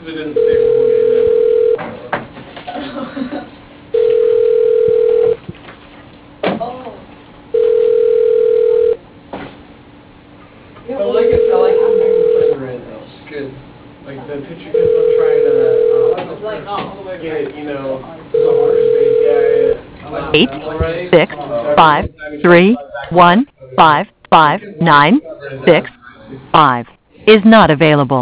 Because it didn't say who made it. Oh. I like it. I like when people put in red though. It's good. Like the picture kept on trying to Like not all the way get it, you know, It's a hard space. Yeah. I like 8, that already. 6, So every 5, time you try to 3, slide back to 1, 5, 5, 9, 6, 5 is not available.